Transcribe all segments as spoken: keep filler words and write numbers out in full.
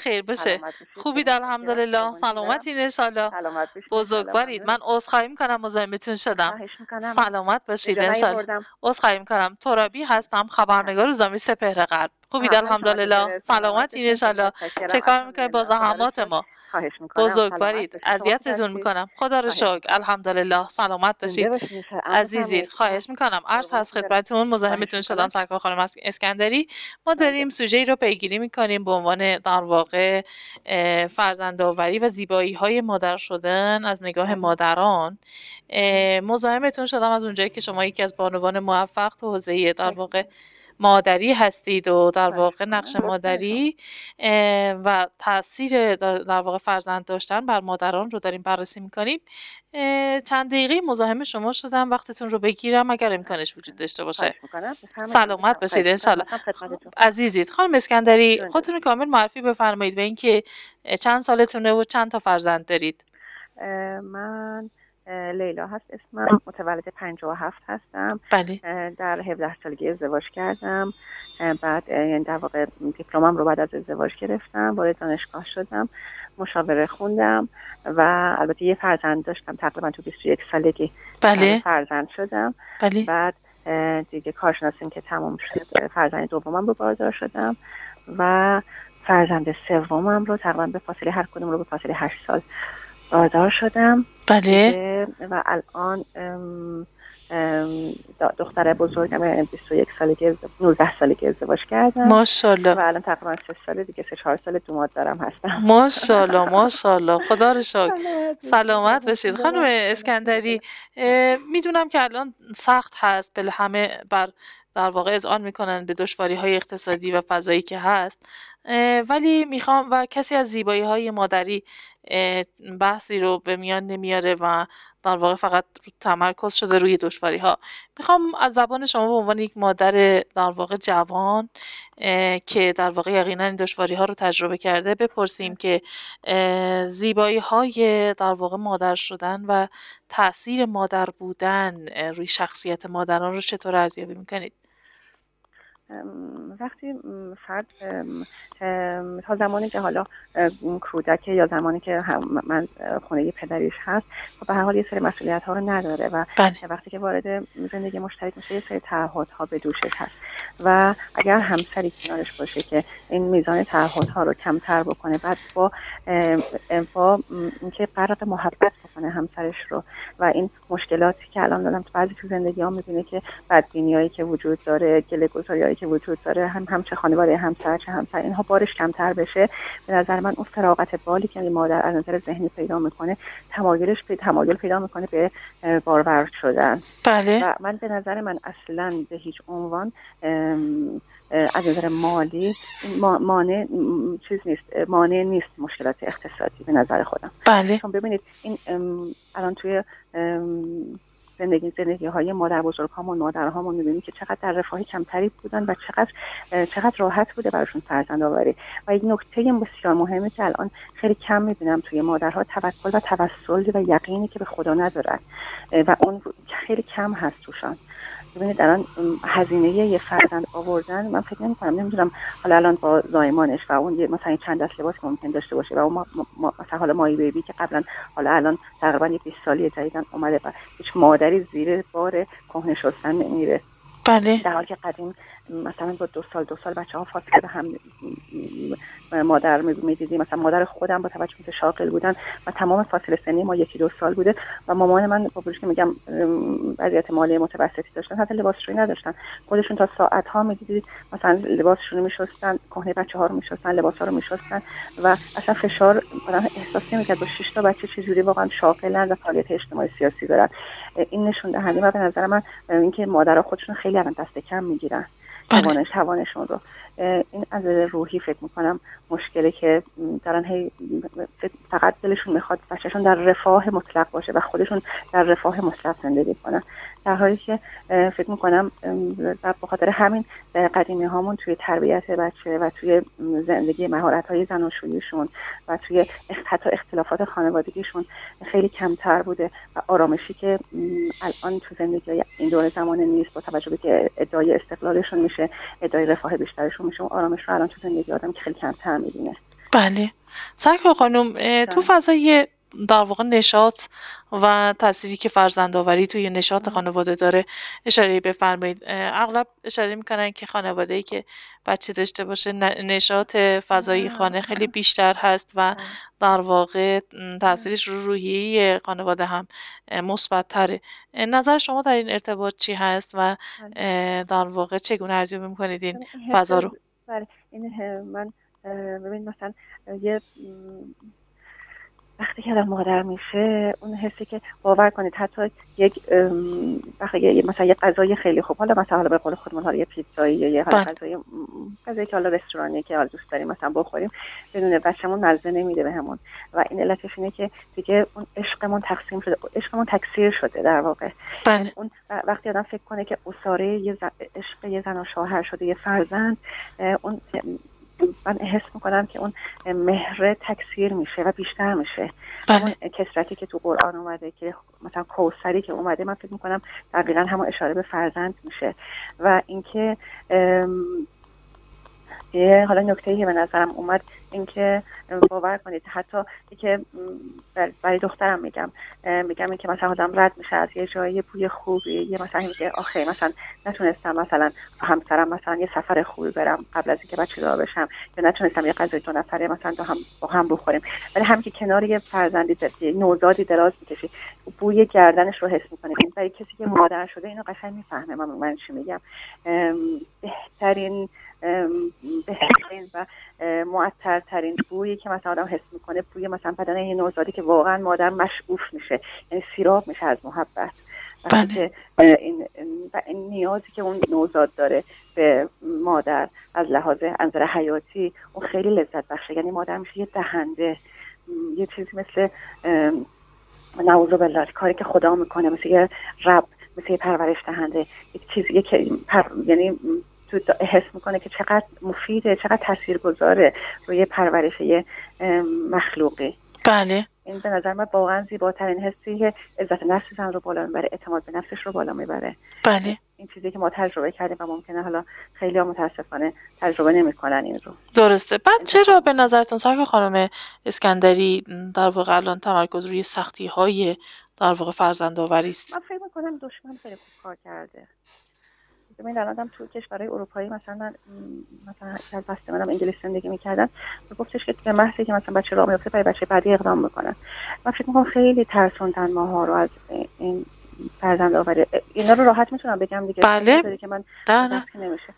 خیر بشه. سلامت باشید. خوبید الحمدلله. سلامتین ان شاءالله. سلامت باشید. بزرگوارید. من عذرخواهی میکنم مزاحمتون شدم. خواهش میکنم. سلامت باشید ان شاءالله. عذرخواهی میکنم. ترابی هستم، خبرنگار روزنامه سپهر غرب. خوبید الحمدلله. سلامتین ان شاءالله. چه کار میکنید با زحمات ما؟ خواهش میکنم. بزرگوارید. اذیتتون میکنم. خدا رو شکر. الحمدلله. سلامت باشید. عزیزید خواهش میکنم. عرض هست خدمتتون، مزاحمتون شدم سرکار خانم اسکندری. ما داریم سوژه‌ای رو پیگیری میکنیم به عنوان در واقع فرزندآوری و زیبایی‌های مادر شدن از نگاه مادران. مزاحمتون شدم از اونجایی که شما یکی از بانوان موفق تو حوزه در واقع مادری هستید و در واقع نقش مادری و تاثیر در واقع فرزند داشتن بر مادران رو داریم بررسی میکنیم. چند دقیقه مزاحم شما شدم، وقتتون رو بگیرم اگر امکانش وجود داشته باشه. سلامت باشید ان شاءالله. عزیزید خانم اسکندری، خودتون رو کامل معرفی بفرمایید و اینکه چند سالتونه و چند تا فرزند دارید. من لیلا هست اسمم، متولد پنجاه و هفت هستم. بله. در هفده سالگی ازدواج کردم. بعد یعنی در واقع دیپلمم رو بعد از ازدواج گرفتم، وارد دانشگاه شدم، مشاوره خوندم و البته یه فرزند داشتم تقریبا تو بیست و یک سالگی. بله. فرزند شدم. بله. بعد دیگه کارشناسیم که تمام شد، فرزند دومم رو باردار شدم و فرزند سومم رو تقریبا به فاصله هر کدوم رو به فاصله هشت سال باردار شدم. بله. و الان ام ام دختر بزرگم بیست و یک سالگی نوزده سالگی ازدواج کردم. ماشاءالله. و الان تقریبا سه سال دیگه سه چهار سال دومات دارم هستم. ماشاءالله ماشاءالله. خدا رو شکر. سلامت باشید خانم اسکندری. میدونم که الان سخت هست، بله همه بر در واقع اذعان میکنن به دشواری‌های اقتصادی و فضایی که هست، ولی میخوام و کسی از زیبایی‌های مادری بحثی رو به میان نمیاره و در واقع فقط تمرکز شده روی دشواری‌ها. میخوام از زبان شما به عنوان یک مادر در واقع جوان که در واقع یقینا این دشواری‌ها رو تجربه کرده بپرسیم که زیبایی‌های در واقع مادر شدن و تأثیر مادر بودن روی شخصیت مادران رو چطور ارزیابی میکنید؟ وقتی فرد تا زمانی که حالا کودک یا زمانی که من خونه پدریش هست خب به هر حال یه سری مسئولیت ها رو نداره و بله. وقتی که وارد زندگی مشترک میشه یه سری تعهد ها به دوشش هست و اگر همسری کنارش باشه که این میزان تعهد ها رو کمتر بکنه، بعد با با اینکه قرار محبت بکنه همسرش رو و این مشکلاتی که الان دارم تو بعضی تو زندگی ها میبینه که بدبینیایی که وجود داره، گله‌گذاریایی که وجود داره، هم هم چه خانواده همسر چه همسر، اینها بارش کمتر بشه. به نظر من اون فراغت بالی که مادر از نظر ذهنی پیدا میکنه تمایلش به تمایل پیدا میکنه به بارور شدن. بله. و من به نظر من اصلاً به هیچ عنوان از نظر مالی مانع چیز نیست، مانع نیست مشکلات اقتصادی به نظر خودم. بله. چون ببینید این الان توی زندگی زندگی های مادر بزرگامون مادرهامون می‌بینیم که چقدر در رفاه کمتری بودن و چقدر چقدر راحت بوده براشون فرزند آوری. و یک نکته بسیار مهمی که الان خیلی کم می‌بینم توی مادرها توکل و توسل و یقینی که به خدا ندارن و اون خیلی کم هست توشان. ببینید الان هزینه یه فرزند آوردن من فکر نمی‌کنم، نمیدونم حالا الان با زایمانش و اون مثلا چند دست لباس ممکن داشته باشه و اون ما مثلا حالا مای بیبی که قبلا حالا الان تقریبا یه بیست سالی جدیدن اومده و هیچ مادری زیر بار کهنه شستن نمیره. بله. در حالی که قدیم مثلا با دو سال دو سال بچه‌ها فاصله به هم مادر می‌دیدیم. مثلا مادر خودم با توجه به شاغل بودن و تمام فاصله سنی ما یکی دو سال بوده و مامان من با وجودی که میگم وضعیت مالی متوسطی داشتن، حتی لباسشویی نداشتن، خودشون تا ساعت‌ها می‌دیدید مثلا لباسشون رو می‌شستن، کهنه بچه‌ها رو می‌شستن، لباس‌ها رو می‌شستن و اصلا فشار آدم احساس نمی‌کرد با شش تا بچه چجوری واقعا شاغلن و فعالیت اجتماعی سیاسی دارن. این نشون دهنده و به نظر من اینکه مادرها خودشون خیلی الان دست کم می‌گیرن توانش توانشون رو. این از روحی فکر میکنم مشکلی که دارن هی فقط دلشون میخواد بچه‌شون در رفاه مطلق باشه و خودشون در رفاه مطلق زندگی کنن، در حالی که فکر میکنم به خاطر همین قدیمی هامون توی تربیت بچه و توی زندگی مهارت‌های زناشوییشون و توی حتی اختلافات خانوادگیشون خیلی کمتر بوده و آرامشی که الان تو زندگی این دور زمان نیست با توجه به که ادعای استقلالشون میشه، ادعای رفاه بیشترشون میشه، آرامش رو الان تو زندگی آدم که خیلی کمتر میبینه. بله. سرکار خانم تو فضای در واقع نشاط و تأثیری که فرزندآوری توی نشاط خانواده داره اشاره بفرمایید. اغلب اشاره میکنن که خانواده‌ای که بچه داشته باشه نشاط فضای خانه خیلی بیشتر هست و در واقع تأثیرش رو روحیه خانواده هم مثبت تره. نظر شما در این ارتباط چی هست و در واقع چگونه ارزیابی میکنید این فضا رو؟ بله این من ببین مثلا یه وقتی که آدم مادر میشه اون حسی که باور کنید حتی یک وقتی مثلا یه غذای خیلی خوب، حالا مثلا حالا به قول خودمون حالا یه پیتزایی یا یه غذای غذایی که حالا رستورانی که حالا دوست داریم مثلا بخوریم بدون بچه‌مون مزه نمیده بهمون و این علتش اینه که دیگه اون عشقمون تقسیم شده، عشقمون تکثیر شده در واقع. بله. اون وقتی آدم فکر کنه که اساره یه عشق یه زن و شوهر شده، یه فرزند، اون من احس میکنم که اون مهر تکثیر میشه و بیشتر میشه. بله. اون کثرتی که تو قرآن اومده که مثلا کوثری که اومده من فکر میکنم دقیقاً همون اشاره به فرزند میشه و اینکه یه حالا نکته‌ای که به نظرم اومد اینکه باور کنید حتی که برای دخترم میگم میگم این که مثلا آدم رد میشه از یه جایی بوی خوبی، یه مثلا میگه آخه مثلا نتونستم مثلا همسرم مثلا یه سفر خوبی برم قبل از اینکه بچه دار بشم یا نتونستم یه غذای دو نفره مثلا با هم با هم بخوریم، ولی همین که کنار یه فرزندی نوزادی دراز میکشی بوی گردنش رو حس میکنی. این برای کسی که مادر شده اینو قشنگ میفهمه من من چی میگم. بهترین بهترین و معطرترین بویی که مثلا آدم حس میکنه بوی مثلا بدن یه نوزادی که واقعا مادر مشعوف میشه، یعنی سیراب میشه از محبت. وقتی که این این نیازی که اون نوزاد داره به مادر از لحاظ انظر حیاتی اون خیلی لذت بخشه، یعنی مادر میشه یه دهنده، یه چیزی مثل نعوذ بالله کاری که خدا میکنه، مثل یه رب، مثل یه پرورش دهنده، یک چیز یک پر... یعنی تو حس میکنه که چقدر مفیده، چقدر تاثیرگذاره روی پرورش یه مخلوقی. بله. این به نظر من واقعا زیباترین حسی که عزت نفس زن رو بالا میبره، اعتماد به نفسش رو بالا میبره. بله. این چیزی که ما تجربه کردیم و ممکنه حالا خیلی ها متاسفانه تجربه نمیکنن این رو. درسته. بعد چرا به نظرتون سرکار خانم اسکندری در واقع الان تمرکز روی سختی های در واقع فرزندآوری است؟ من فکر میکنم دشمن خیلی خوب کار کرده. ببین الان آدم تو کشورهای اروپایی مثلا مثلا از بسته منم انگلیس زندگی میکردن گفتش که به محضی که مثلا بچه راه میفته برای بچه بعدی اقدام میکنن. من فکر میکنم خیلی ترسوندن ماها رو از این فرزندآوری. اینا رو راحت میتونم بگم دیگه. بله. که من نه نمیشه.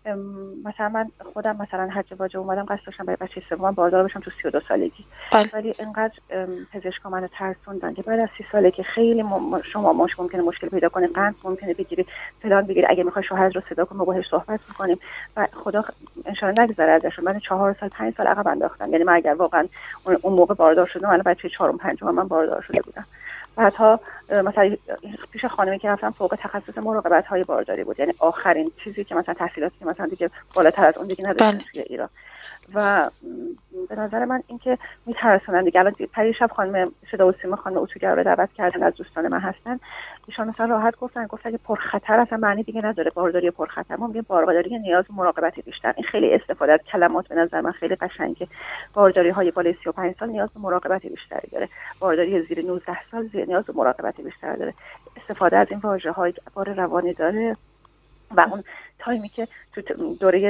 مثلا من خودم مثلا حج واجب اومدم قصد داشتم برای بچه سوم باردار بشم تو سی و دو سالگی. بله. ولی اینقدر پزشکا منو ترسوندن که بعد از سی ساله که خیلی م... شما مش ممکنه مشکل پیدا کنه، قند ممکنه بگیری، فلان بگیری، اگه میخوای شوهرت رو صدا کن ما باهاش صحبت میکنیم و خدا ان شاء الله نگذره ازشون. من چهار سال پنج سال عقب انداختم، یعنی من اگر واقعا اون موقع باردار شدم من بچه چهارم پنجم من باردار شده بودم. بعدها مثلا پیش خانمی که رفتم فوق تخصص مراقبت های بارداری بود، یعنی آخرین چیزی که مثلا تحصیلاتی که مثلا دیگه بالاتر از اون دیگه نداشتن توی ایران. و به نظر من اینکه میترسونن دیگه. الان پریشب خانم صدا و سیما خانم اتوگر رو دعوت کردن، از دوستان من هستن، ایشان مثلا راحت گفتن گفتن که پرخطر اصلا معنی دیگه نداره بارداری پرخطر، ما میگیم بارداری نیاز به مراقبت بیشتر. این خیلی استفاده از کلمات به نظر من خیلی قشنگه. بارداری های بالای سی و پنج سال نیاز به مراقبت بیشتری داره، بارداری زیر نوزده سال نیاز به مراقبت بیشتر داره. استفاده از این واژه‌های بار روانی داره و اون تایمی که تو دوره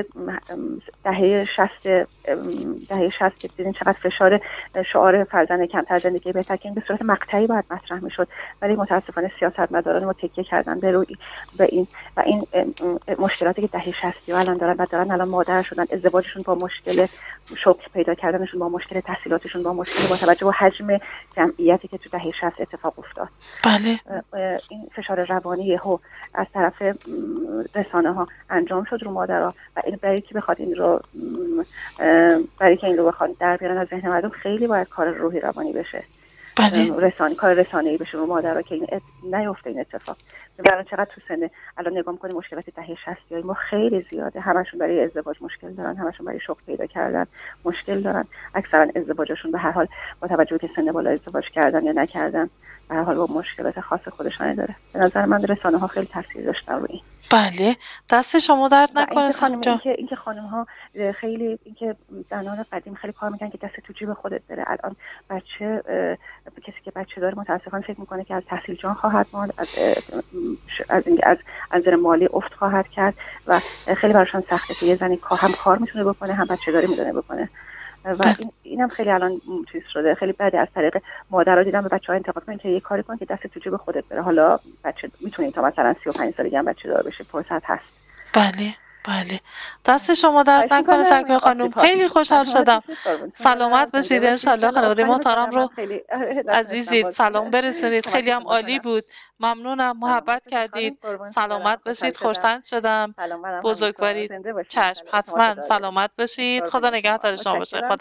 دهه شصت دهه شصت که دیدین چقدر فشار شعار فرزند کمتر زندگی بهتر که این به صورت مقطعی باید مطرح میشد، ولی متاسفانه سیاستمداران ما تکیه کردن به روی به این و این مشکلاتی که دهه شصت الان دارن و دارن الان مادر شدن، ازدواجشون با مشکل، شوک پیدا کردنشون با مشکل، تحصیلاتشون با مشکل، با توجه به حجم جمعیتی که تو دهه شصت اتفاق افتاد. بله. این فشار روانی ها از طرف رسانه ها انجام شد رو مادرها و این برای که بخواد این رو برای که این رو بخواد در بیارن از ذهن مردم خیلی باید کار روحی روانی بشه. بله. رسانی کار رسانه‌ای بشه رو مادرها که این ات... نیفته این اتفاق. الان چقدر تو سن الان نگاه می‌کنیم مشکلات دهه شصت ما خیلی زیاده، همشون برای ازدواج مشکل دارن، همشون برای شغل پیدا کردن مشکل دارن، اکثرا ازدواجشون به هر حال با توجه به سن بالا ازدواج کردن یا نکردن به هر حال با مشکلات خاص خودشون داره. به نظر من رسانه‌ها خیلی تاثیر داشتن روی این. بله، دست شما درد و نکنه اینکه سخت خانم جان. اینکه اینکه خانم ها خیلی اینکه زنان قدیم خیلی کار میکنن که دست تو جیب خودت بره. الان بچه کسی که بچه داره متاسفانه فکر میکنه که از تحصیل جان خواهد ماند، از از از از نظر مالی افت خواهد کرد و خیلی براشون سخته که یه زنی هم کار میتونه بکنه هم بچه داری میتونه بکنه و این اینم خیلی الان چیز شده. خیلی بده از طریق مادرها دیدم به بچه‌ها انتقاد کنن که یه کاری کن که دست تو جیب خودت بره. حالا بچه میتونه تا مثلا سی و پنج سالگی هم بچه دار بشه، فرصت هست. بله بله، دست شما درد نکنه سرکار خانم، خیلی خوشحال شدم. سلامت باشید ان شاءالله. خانواده محترم رو عزیزید سلام برسونید. خیلی هم عالی بود، ممنونم، محبت کردید. سلامت باشید، خرسند شدم، بزرگوارید. چشم، حتما سلامت باشید. خدا نگهدار شما باشه. خدا